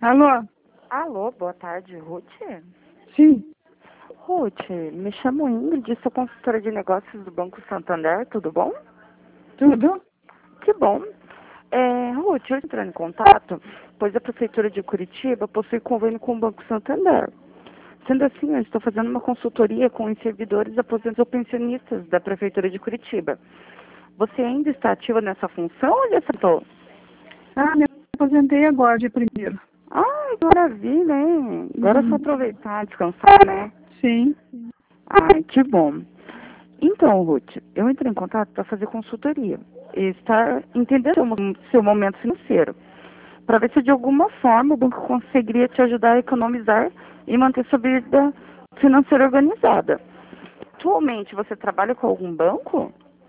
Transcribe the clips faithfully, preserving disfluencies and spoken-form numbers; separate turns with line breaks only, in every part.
Alô?
Alô, boa tarde, Ruth?
Sim.
Ruth, me chamo Ingrid, sou consultora de negócios do Banco Santander, tudo bom?
Tudo?
Que bom. É, Ruth, eu estou entrando em contato, pois a Prefeitura de Curitiba possui convênio com o Banco Santander. Sendo assim, eu estou fazendo uma consultoria com os servidores aposentados ou pensionistas da Prefeitura de Curitiba. Você ainda está ativa nessa função ou já acertou?
Ah, me aposentei agora, dia primeiro.
Ai, que maravilha, hein? Agora é só
Uhum.
aproveitar, descansar, né?
Sim.
Ai, que bom. Então, Ruth, eu entrei em contato para fazer consultoria e estar entendendo o seu seu momento financeiro, para ver se de alguma forma o banco conseguiria te ajudar a economizar e manter sua vida financeira organizada. Atualmente, você trabalha com algum banco?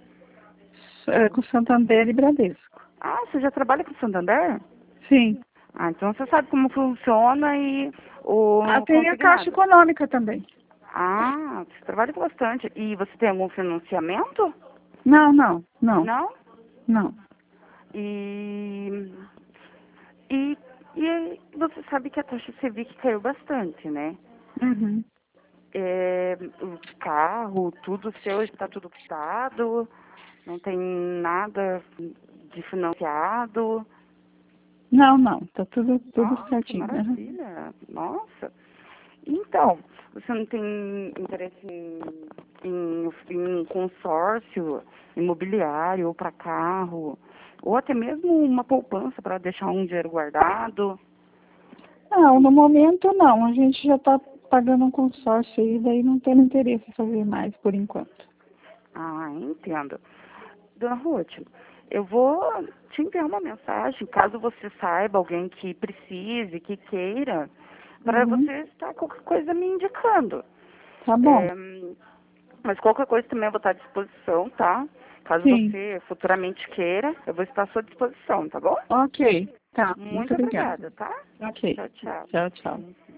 É, com Santander e Bradesco.
Ah, você já trabalha com o Santander?
Sim.
Ah, então você sabe como funciona e o
Ah, tem a Caixa
consignado.
Econômica também.
Ah, você trabalha com bastante. E você tem algum financiamento?
Não, não, não,
Não?
não.
E, e, e você sabe que a taxa Selic caiu bastante, né?
Uhum.
É, o carro, tudo seu está tudo quitado, não tem nada de financiado.
Não, não, tá tudo, tudo
Ah, que
certinho. Uhum.
maravilha! Nossa! Então, você não tem interesse em, em, em um consórcio imobiliário ou para carro, ou até mesmo uma poupança para deixar um dinheiro guardado?
Não, no momento não. A gente já está pagando um consórcio aí, daí não tem interesse em fazer mais por enquanto.
Ah, entendo. Dona Ruth, eu vou te enviar uma mensagem, caso você saiba alguém que precise, que queira, para
Uhum.
você estar qualquer coisa me indicando.
Tá bom.
É, mas qualquer coisa também eu vou estar à disposição, tá? Caso
Sim.
você futuramente queira, eu vou estar à sua disposição, tá bom?
Ok. Tá. Muito
Muito
obrigada.
obrigada, tá?
Ok.
Tchau, tchau.
Tchau, tchau.